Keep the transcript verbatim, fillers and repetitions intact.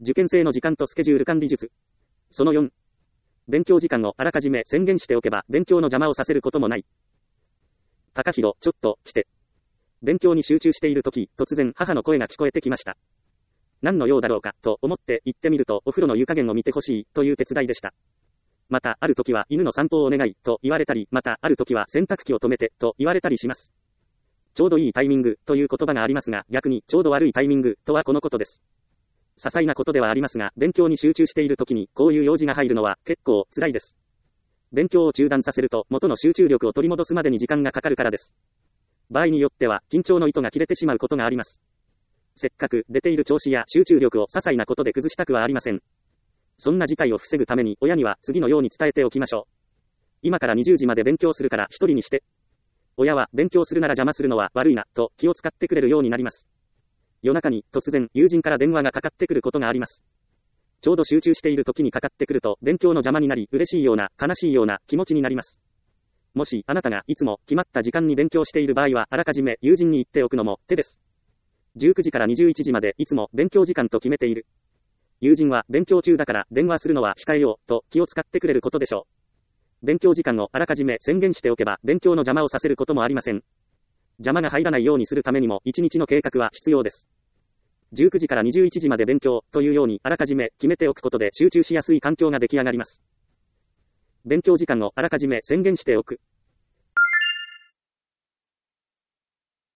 受験生の時間とスケジュール管理術。そのよん。勉強時間をあらかじめ宣言しておけば勉強の邪魔をさせることもない。高弘、ちょっと来て。勉強に集中しているとき、突然母の声が聞こえてきました。何の用だろうか、と思って行ってみると、お風呂の湯加減を見てほしい、という手伝いでした。また、ある時は犬の散歩をお願い、と言われたり、また、ある時は洗濯機を止めて、と言われたりします。ちょうどいいタイミング、という言葉がありますが、逆に、ちょうど悪いタイミング、とはこのことです。些細なことではありますが、勉強に集中している時に、こういう用事が入るのは、結構、辛いです。勉強を中断させると、元の集中力を取り戻すまでに時間がかかるからです。場合によっては、緊張の糸が切れてしまうことがあります。せっかく、出ている調子や集中力を些細なことで崩したくはありません。そんな事態を防ぐために、親には次のように伝えておきましょう。今からにじゅうじまで勉強するから一人にして。親は、勉強するなら邪魔するのは悪いな、と気を使ってくれるようになります。夜中に、突然、友人から電話がかかってくることがあります。ちょうど集中している時にかかってくると、勉強の邪魔になり、嬉しいような、悲しいような気持ちになります。もし、あなたがいつも決まった時間に勉強している場合は、あらかじめ友人に言っておくのも手です。じゅうくじからにじゅういちじまでいつも勉強時間と決めている。友人は勉強中だから電話するのは控えようと気を使ってくれることでしょう。勉強時間をあらかじめ宣言しておけば勉強の邪魔をさせることもありません。邪魔が入らないようにするためにも一日の計画は必要です。じゅうくじからにじゅういちじまで勉強というようにあらかじめ決めておくことで集中しやすい環境が出来上がります。勉強時間をあらかじめ宣言しておく。